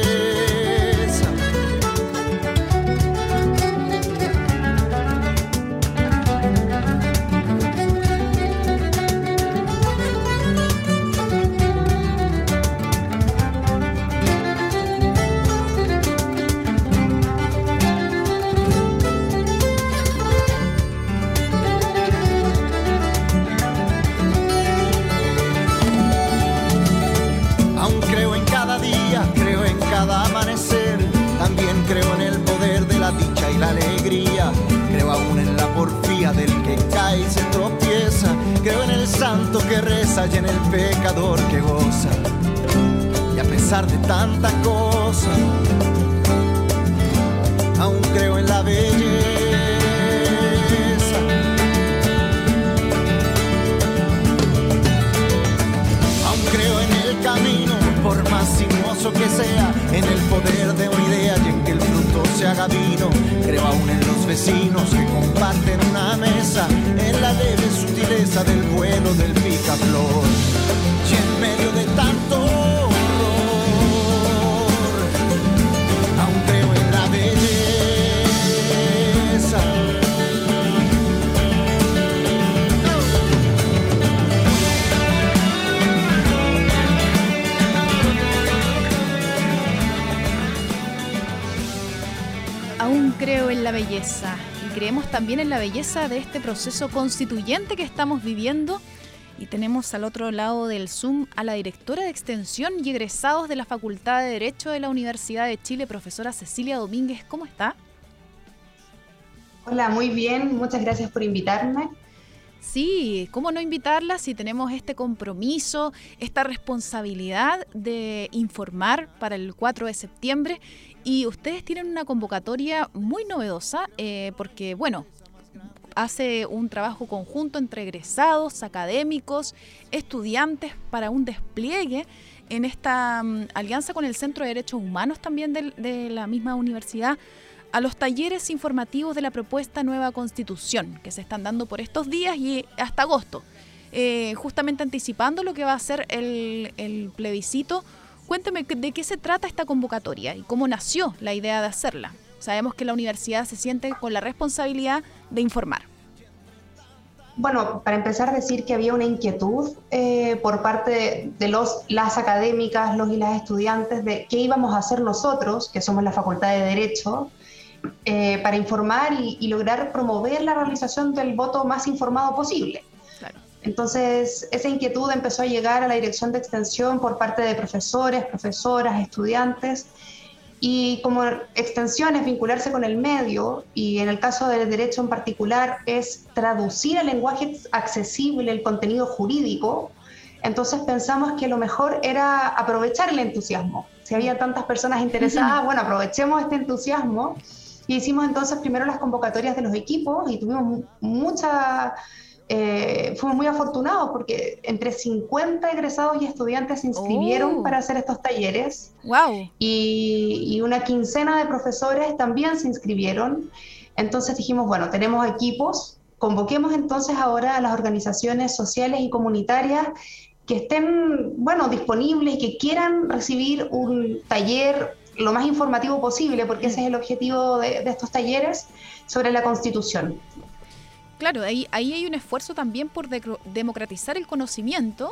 Cada amanecer, también creo en el poder de la dicha y la alegría. Creo aún en la porfía del que cae y se tropieza. Creo en el santo que reza y en el pecador que goza. Y a pesar de tanta cosa, aún creo en la belleza. Aún creo en el camino, por más sinuoso que sea, en el poder de una idea y en que el fruto se haga vida. belleza y creemos también en la belleza de este proceso constituyente que estamos viviendo. Y tenemos al otro lado del Zoom a la directora de Extensión y egresados de la Facultad de Derecho de la Universidad de Chile, profesora Cecilia Domínguez. ¿Cómo está? Hola, muy bien. Muchas gracias por invitarme. Sí, ¿cómo no invitarla si tenemos este compromiso, esta responsabilidad de informar para el cuatro de septiembre? Y ustedes tienen una convocatoria muy novedosa eh, porque, bueno, hace un trabajo conjunto entre egresados, académicos, estudiantes para un despliegue en esta um, alianza con el Centro de Derechos Humanos también de, de la misma universidad, a los talleres informativos de la propuesta Nueva Constitución que se están dando por estos días y hasta agosto, eh, justamente anticipando lo que va a ser el, el plebiscito. Cuénteme de qué se trata esta convocatoria y cómo nació la idea de hacerla. Sabemos que la universidad se siente con la responsabilidad de informar. Bueno, para empezar, decir que había una inquietud eh, por parte de, de los, las académicas, los y las estudiantes de qué íbamos a hacer nosotros, que somos la Facultad de Derecho, eh, para informar y, y lograr promover la realización del voto más informado posible. Claro. Entonces, esa inquietud empezó a llegar a la Dirección de Extensión por parte de profesores, profesoras, estudiantes. Y como extensión es vincularse con el medio, y en el caso del derecho en particular es traducir al lenguaje accesible el contenido jurídico, entonces pensamos que lo mejor era aprovechar el entusiasmo. Si había tantas personas interesadas, bueno, aprovechemos este entusiasmo. Y hicimos entonces primero las convocatorias de los equipos y tuvimos mucha... Eh, fuimos muy afortunados porque entre cincuenta egresados y estudiantes se inscribieron oh. para hacer estos talleres. Wow. y, y una quincena de profesores también se inscribieron. Entonces dijimos, bueno, tenemos equipos, convoquemos entonces ahora a las organizaciones sociales y comunitarias que estén, bueno, disponibles y que quieran recibir un taller lo más informativo posible, porque ese es el objetivo de, de estos talleres sobre la Constitución. Claro, ahí, ahí hay un esfuerzo también por de, democratizar el conocimiento,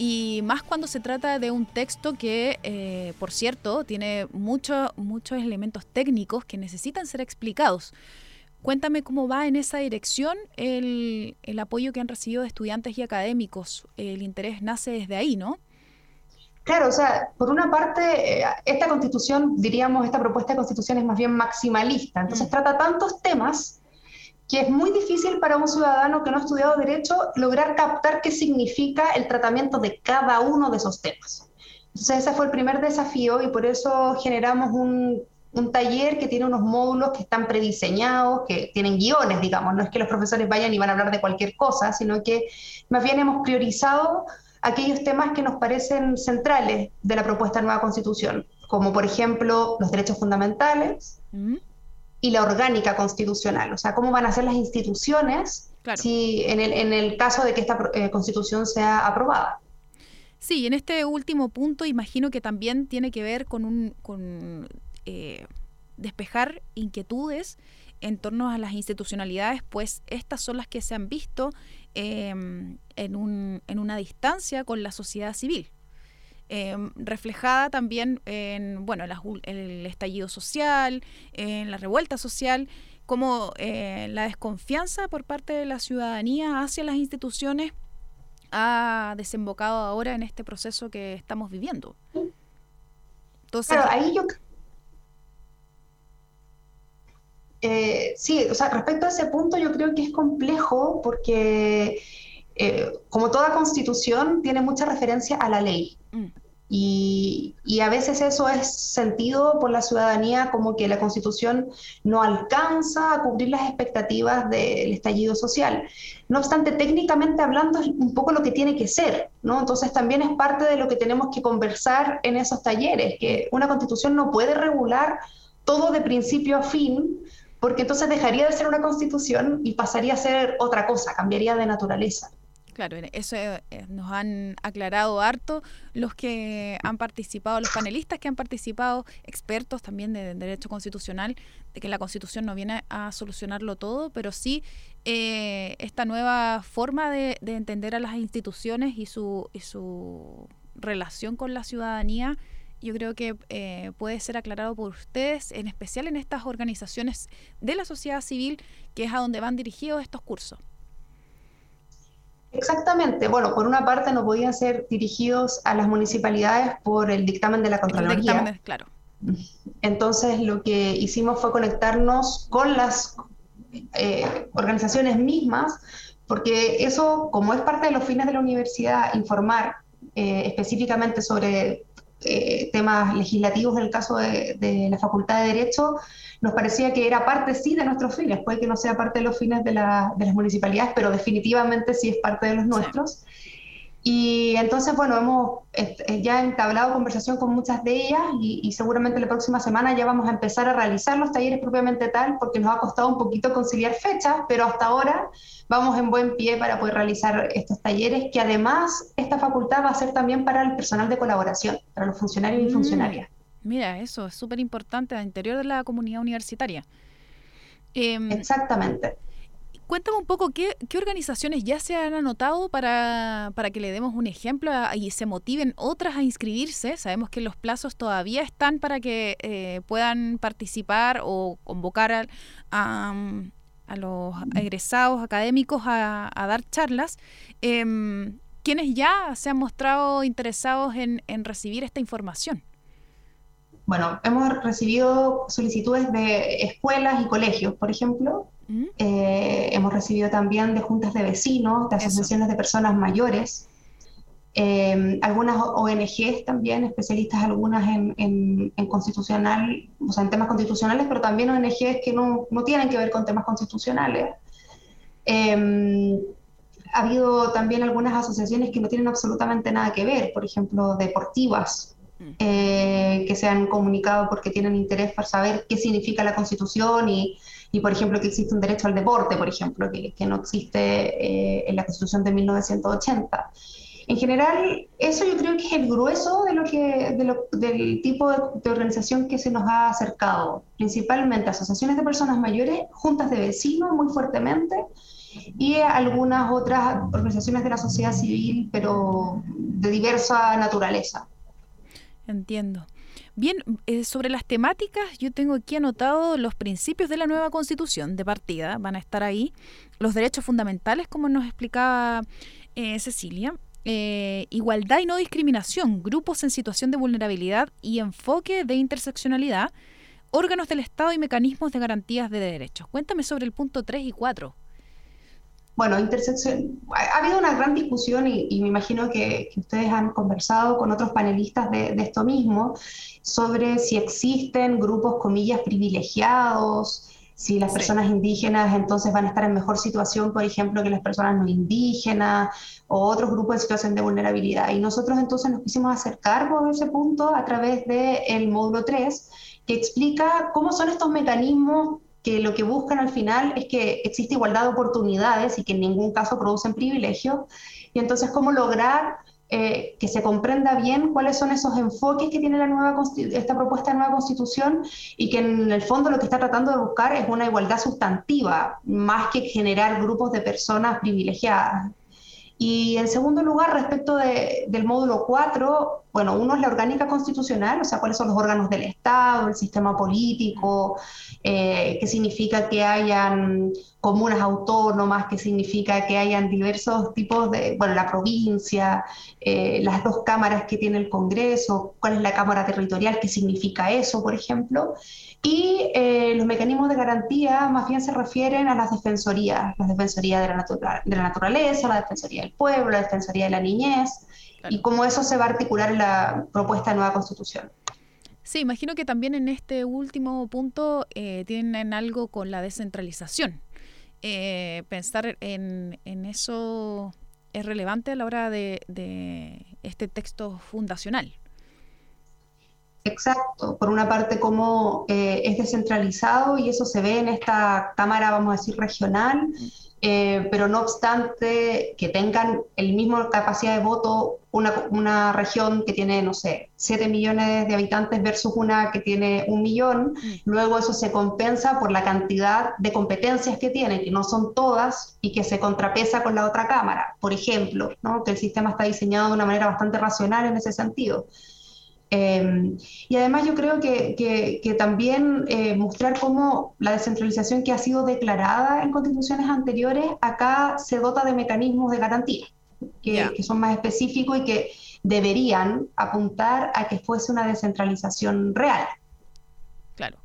y más cuando se trata de un texto que, eh, por cierto, tiene mucho, muchos elementos técnicos que necesitan ser explicados. Cuéntame cómo va en esa dirección el, el apoyo que han recibido de estudiantes y académicos. El interés nace desde ahí, ¿no? Claro, o sea, por una parte, esta constitución, diríamos, esta propuesta de constitución es más bien maximalista, entonces mm. trata tantos temas que es muy difícil para un ciudadano que no ha estudiado Derecho lograr captar qué significa el tratamiento de cada uno de esos temas. Entonces ese fue el primer desafío y por eso generamos un, un taller que tiene unos módulos que están prediseñados, que tienen guiones, digamos, no es que los profesores vayan y van a hablar de cualquier cosa, sino que más bien hemos priorizado aquellos temas que nos parecen centrales de la propuesta de nueva Constitución, como por ejemplo los derechos fundamentales, ¿Mm? y la orgánica constitucional, o sea, cómo van a ser las instituciones claro. si en el, en el caso de que esta eh, Constitución sea aprobada. Sí, en este último punto imagino que también tiene que ver con, un, con eh, despejar inquietudes en torno a las institucionalidades, pues estas son las que se han visto eh, en, un, en una distancia con la sociedad civil. Eh, reflejada también en bueno las, el estallido social, en la revuelta social, como eh, la desconfianza por parte de la ciudadanía hacia las instituciones ha desembocado ahora en este proceso que estamos viviendo. Entonces, claro, ahí yo... Eh, sí, o sea, respecto a ese punto yo creo que es complejo porque... Eh, como toda constitución, tiene mucha referencia a la ley. Mm. Y, y a veces eso es sentido por la ciudadanía como que la constitución no alcanza a cubrir las expectativas del estallido social. No obstante, técnicamente hablando, es un poco lo que tiene que ser, ¿no? Entonces también es parte de lo que tenemos que conversar en esos talleres, que una constitución no puede regular todo de principio a fin, porque entonces dejaría de ser una constitución y pasaría a ser otra cosa, cambiaría de naturaleza. Claro, eso eh, nos han aclarado harto los que han participado, los panelistas que han participado, expertos también de, de derecho constitucional, de que la Constitución no viene a solucionarlo todo, pero sí eh, esta nueva forma de, de entender a las instituciones y su, y su relación con la ciudadanía yo creo que eh, puede ser aclarado por ustedes, en especial en estas organizaciones de la sociedad civil, que es a donde van dirigidos estos cursos. Exactamente. Bueno, por una parte no podían ser dirigidos a las municipalidades por el dictamen de la Contraloría. El dictamen es, claro. Entonces lo que hicimos fue conectarnos con las eh, organizaciones mismas, porque eso, como es parte de los fines de la universidad, informar eh, específicamente sobre eh, temas legislativos en el caso de, de la Facultad de Derecho, nos parecía que era parte sí de nuestros fines, puede que no sea parte de los fines de, la, de las municipalidades, pero definitivamente sí es parte de los nuestros. Y entonces, bueno, hemos eh, ya entablado conversación con muchas de ellas y, y seguramente la próxima semana ya vamos a empezar a realizar los talleres propiamente tal, porque nos ha costado un poquito conciliar fechas, pero hasta ahora vamos en buen pie para poder realizar estos talleres, que además esta facultad va a ser también para el personal de colaboración, para los funcionarios mm. y funcionarias. Mira, eso es súper importante al interior de la comunidad universitaria. Eh, Exactamente. Cuéntame un poco, ¿qué, qué organizaciones ya se han anotado para, para que le demos un ejemplo a, y se motiven otras a inscribirse? Sabemos que los plazos todavía están para que eh, puedan participar o convocar a, a, a los egresados académicos a, a dar charlas. Eh, ¿Quiénes ya se han mostrado interesados en, en recibir esta información? Bueno, hemos recibido solicitudes de escuelas y colegios, por ejemplo. ¿Mm? Eh, hemos recibido también de juntas de vecinos, de asociaciones Eso. de personas mayores, eh, algunas O N Ges también, especialistas algunas en, en, en constitucional, o sea, en temas constitucionales, pero también O N Ges que no, no tienen que ver con temas constitucionales. Eh, ha habido también algunas asociaciones que no tienen absolutamente nada que ver, por ejemplo, deportivas, Eh, que se han comunicado porque tienen interés por saber qué significa la Constitución y, y por ejemplo, que existe un derecho al deporte, por ejemplo, que, que no existe eh, en la Constitución de mil novecientos ochenta. En general, eso yo creo que es el grueso de lo que, de lo, del tipo de, de organización que se nos ha acercado, principalmente asociaciones de personas mayores, juntas de vecinos muy fuertemente, y algunas otras organizaciones de la sociedad civil, pero de diversa naturaleza. Entiendo. Bien, eh, sobre las temáticas, yo tengo aquí anotado los principios de la nueva Constitución de partida, van a estar ahí, los derechos fundamentales, como nos explicaba eh, Cecilia, eh, igualdad y no discriminación, grupos en situación de vulnerabilidad y enfoque de interseccionalidad, órganos del Estado y mecanismos de garantías de derechos. Cuéntame sobre el punto tres y cuatro. Bueno, intersección, ha habido una gran discusión y, y me imagino que, que ustedes han conversado con otros panelistas de, de esto mismo, sobre si existen grupos, comillas, privilegiados, si las sí. personas indígenas entonces van a estar en mejor situación, por ejemplo, que las personas no indígenas o otros grupos en situación de vulnerabilidad. Y nosotros entonces nos quisimos hacer cargo de ese punto a través del módulo tres, que explica cómo son estos mecanismos que lo que buscan al final es que existe igualdad de oportunidades y que en ningún caso producen privilegios, y entonces cómo lograr eh, que se comprenda bien cuáles son esos enfoques que tiene la nueva esta propuesta de nueva Constitución, y que en el fondo lo que está tratando de buscar es una igualdad sustantiva, más que generar grupos de personas privilegiadas. Y en segundo lugar, respecto de, del módulo cuatro, bueno, uno es la orgánica constitucional, o sea, cuáles son los órganos del Estado, el sistema político, eh, qué significa que hayan comunas autónomas, qué significa que hayan diversos tipos de, bueno, la provincia, eh, las dos cámaras que tiene el Congreso, cuál es la cámara territorial, qué significa eso, por ejemplo. Y eh, los mecanismos de garantía más bien se refieren a las defensorías, la defensoría de la, natura, de la naturaleza, la defensoría del pueblo, la defensoría de la niñez, claro. y cómo eso se va a articular en la propuesta de nueva Constitución. Sí, imagino que también en este último punto eh, tienen algo con la descentralización. Eh, pensar en, en eso es relevante a la hora de, de este texto fundacional. Exacto, por una parte como eh, es descentralizado y eso se ve en esta cámara, vamos a decir, regional, eh, pero no obstante que tengan el mismo capacidad de voto una, una región que tiene, no sé, siete millones de habitantes versus una que tiene un millón, luego eso se compensa por la cantidad de competencias que tiene, que no son todas, y que se contrapesa con la otra cámara, por ejemplo, ¿no? Que el sistema está diseñado de una manera bastante racional en ese sentido. Eh, y además yo creo que, que, que también eh, mostrar cómo la descentralización que ha sido declarada en constituciones anteriores, acá se dota de mecanismos de garantía, que, yeah. que son más específicos y que deberían apuntar a que fuese una descentralización real. Claro.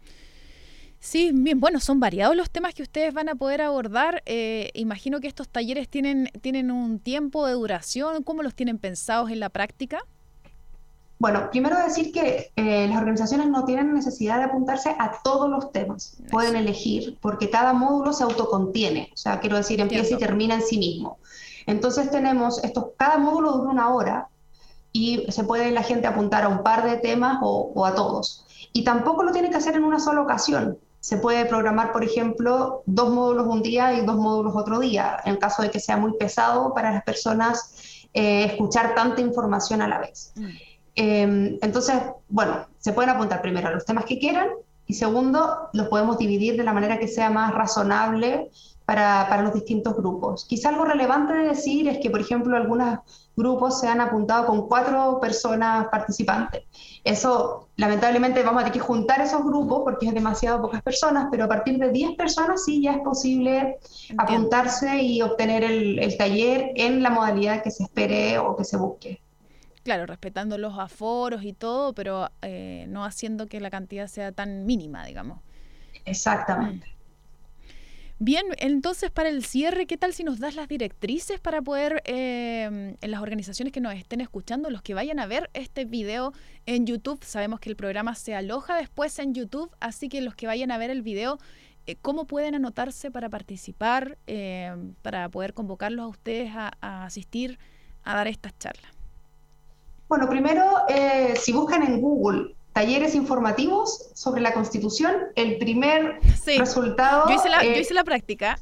Sí, bien, bueno, son variados los temas que ustedes van a poder abordar. Eh, imagino que estos talleres tienen, tienen un tiempo de duración. ¿Cómo los tienen pensados en la práctica? Bueno, primero decir que eh, las organizaciones no tienen necesidad de apuntarse a todos los temas. Nice. Pueden elegir, porque cada módulo se autocontiene. O sea, quiero decir, empieza Entiendo. y termina en sí mismo. Entonces tenemos, estos, cada módulo dura una hora y se puede la gente apuntar a un par de temas o, o a todos. Y tampoco lo tiene que hacer en una sola ocasión. Se puede programar, por ejemplo, dos módulos un día y dos módulos otro día, en caso de que sea muy pesado para las personas eh, escuchar tanta información a la vez. Mm. Eh, entonces, bueno, se pueden apuntar primero a los temas que quieran y segundo, los podemos dividir de la manera que sea más razonable para, para los distintos grupos. Quizá algo relevante de decir es que, por ejemplo, algunos grupos se han apuntado con cuatro personas participantes. Eso, lamentablemente, vamos a tener que juntar esos grupos porque es demasiado pocas personas, pero a partir de diez personas sí ya es posible Entiendo. apuntarse y obtener el, el taller en la modalidad que se espere o que se busque. Claro, respetando los aforos y todo, pero eh, no haciendo que la cantidad sea tan mínima, digamos. Exactamente. Mm. Bien, entonces para el cierre, ¿qué tal si nos das las directrices para poder, eh, en las organizaciones que nos estén escuchando, los que vayan a ver este video en YouTube? Sabemos que el programa se aloja después en YouTube, así que los que vayan a ver el video, eh, ¿cómo pueden anotarse para participar, eh, para poder convocarlos a ustedes a, a asistir a dar estas charlas? Bueno, primero, eh, si buscan en Google talleres informativos sobre la Constitución, el primer sí. resultado... Yo hice la, eh, yo hice la práctica.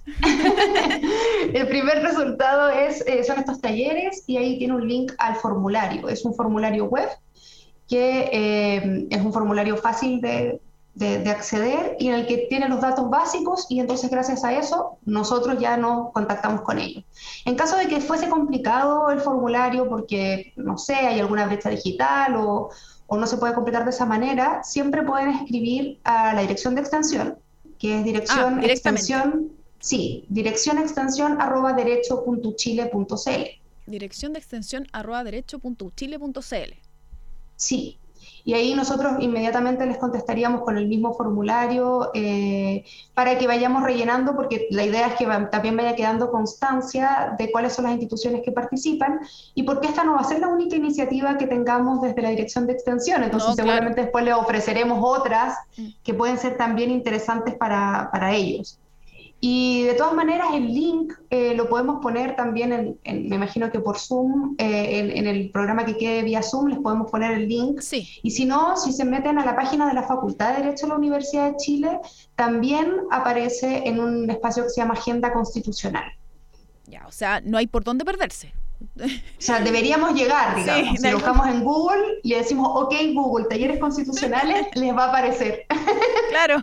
El primer resultado es, eh, son estos talleres y ahí tiene un link al formulario. Es un formulario web que eh, es un formulario fácil de, de, de acceder y en el que tiene los datos básicos y entonces gracias a eso nosotros ya nos contactamos con ellos. En caso de que fuese complicado el formulario porque, no sé, hay alguna brecha digital o... o no se puede completar de esa manera, siempre pueden escribir a la dirección de extensión, que es dirección ah, extensión, sí, dirección extensión arroba derecho punto chile punto c l. Dirección de extensión arroba derecho punto chile punto c l. Sí, y ahí nosotros inmediatamente les contestaríamos con el mismo formulario eh, para que vayamos rellenando, porque la idea es que va, también vaya quedando constancia de cuáles son las instituciones que participan y porque esta no va a ser la única iniciativa que tengamos desde la dirección de extensión, entonces no, seguramente claro. después les ofreceremos otras que pueden ser también interesantes para, para ellos. Y de todas maneras el link eh, lo podemos poner también, en, en, me imagino que por Zoom, eh, en, en el programa que quede vía Zoom les podemos poner el link. Sí. Y si no, si se meten a la página de la Facultad de Derecho de la Universidad de Chile, también aparece en un espacio que se llama Agenda Constitucional. Ya, o sea, no hay por dónde perderse. O sea, deberíamos llegar, digamos. Sí, si lo buscamos en Google y le decimos, ok, Google, talleres constitucionales, les va a aparecer. Claro.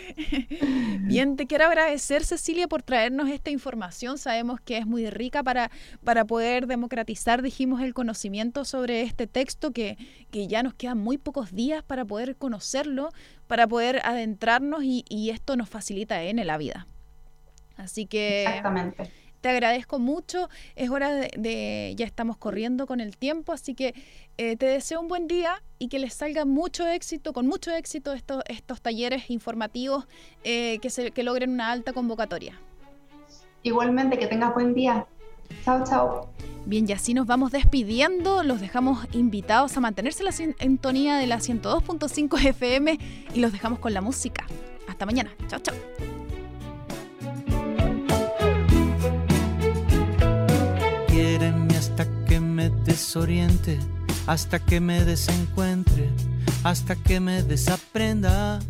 Bien, te quiero agradecer, Cecilia, por traernos esta información. Sabemos que es muy rica para, para poder democratizar, dijimos, el conocimiento sobre este texto, que, que ya nos quedan muy pocos días para poder conocerlo, para poder adentrarnos y, y esto nos facilita en la vida. Así que... Exactamente. Te agradezco mucho, es hora de, de, ya estamos corriendo con el tiempo, así que eh, te deseo un buen día y que les salga mucho éxito, con mucho éxito estos, estos talleres informativos eh, que, se, que logren una alta convocatoria. Igualmente, que tengas buen día. Chao, chao. Bien, y así nos vamos despidiendo, los dejamos invitados a mantenerse en la sintonía de la ciento dos punto cinco F M y los dejamos con la música. Hasta mañana, chao, chao. Quiéreme hasta que me desoriente, hasta que me desencuentre, hasta que me desaprenda.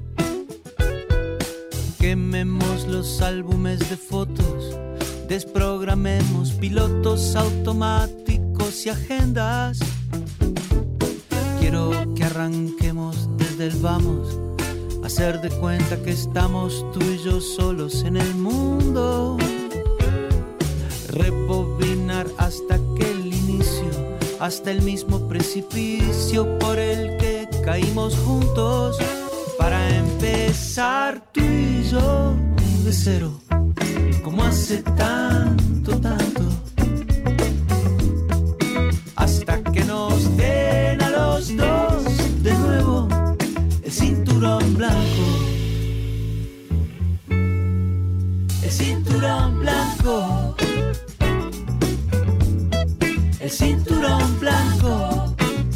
Quememos los álbumes de fotos, desprogramemos pilotos automáticos y agendas. Quiero que arranquemos desde el vamos, hacer de cuenta que estamos tú y yo solos en el mundo. Rebobinar hasta que el inicio hasta el mismo precipicio por el que caímos juntos, para empezar tú y yo de cero, como hace tanto, tanto, hasta que nos den a los dos de nuevo el cinturón blanco, el cinturón blanco, el cinturón blanco.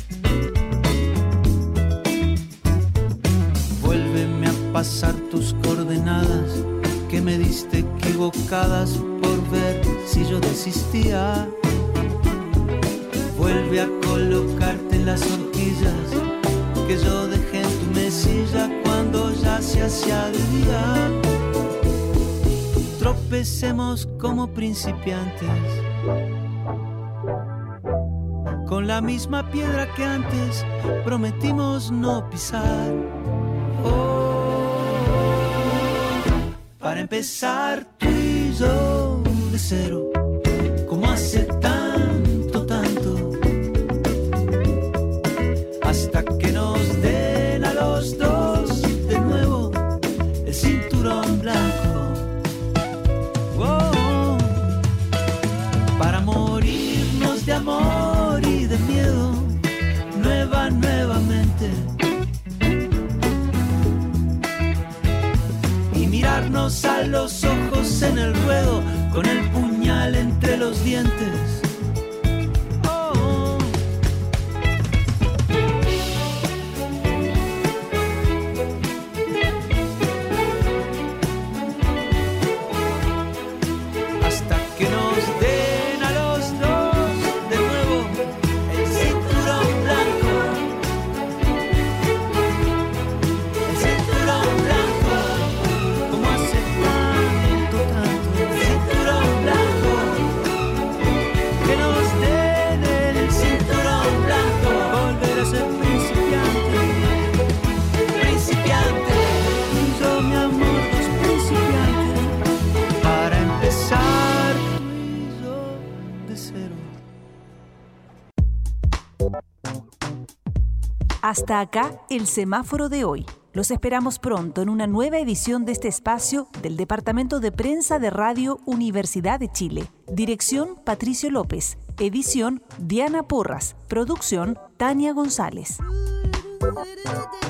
Vuélveme a pasar tus coordenadas que me diste equivocadas por ver si yo desistía. Vuelve a colocarte las horquillas que yo dejé en tu mesilla cuando ya se hacía de día. Tropecemos como principiantes con la misma piedra que antes prometimos no pisar. Oh, para empezar tú y yo de cero, como hace tanto, tanto, hasta que nos den a los dos de nuevo el cinturón blanco. Oh, para morirnos de amor y de miedo, nueva, nuevamente, y mirarnos a los ojos en el ruedo con el puñal entre los dientes. Oh, hasta que nos den a los dos de nuevo el cinturón blanco, el cinturón blanco, como hace tanto, tanto, el cinturón blanco, que nos den el cinturón blanco, volver a ser principiante, principiante, y yo mi amor, dos principiantes, para empezar tú y yo de cero. Hasta acá el semáforo de hoy. Los esperamos pronto en una nueva edición de este espacio del Departamento de Prensa de Radio Universidad de Chile. Dirección Patricio López. Edición Diana Porras. Producción Tania González. Do, do, do, do.